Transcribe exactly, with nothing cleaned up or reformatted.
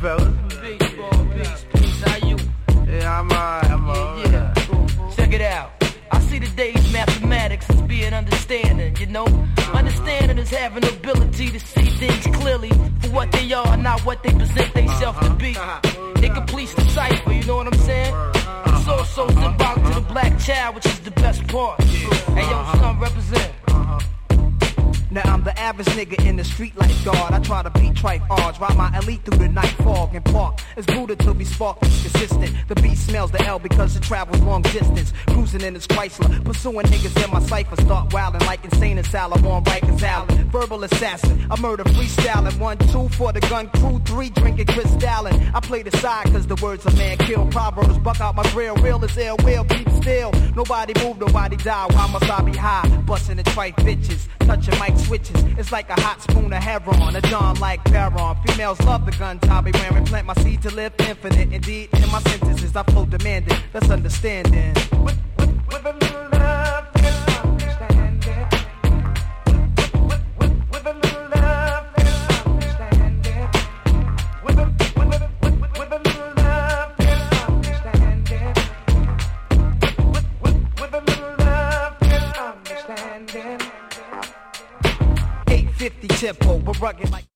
fellas. Peace, bro. Peace, peace. How you? Yeah, I'm alright, I'm alright. Yeah, yeah. Check it out. I see the day's mathematics as being understanding, you know? Understanding is having the ability to see things clearly for what they are, not what they present themselves to be. It completes the cipher, you know what I'm saying? It's also symbolic to the black child, which is the best part. Hey, yo, son, represent. Now I'm the average nigga in the street like God. I try to beat tripe odds, ride my elite through the night fog and park. It's Buddha till we spark is consistent. The beat smells the L because it travels long distance. Cruising in this Chrysler, pursuing niggas in my cipher. Start wildin' like insane asylum on Rikers Island. Verbal assassin, I murder freestyling. One, two for the gun crew, three drinking Chris Stalin. I play the side cause the words of man kill. Proverbs buck out my grill, real as ill will, keep still. Nobody move, nobody die, why must I be high? Bustin' the tripe bitches, touching mic switches. It's like a hot spoon of heroin, a dawn like Baron. Females love the guns I be wearing. Plant my seed to live infinite. Indeed, in my sentences I flow demanding. That's understanding. With, with, with a little love and understanding. With, with, with a little love and understanding. With a, with a, with, with a little love and understanding. With, with, with a little love and understanding. eight fifty tempo, but rugged like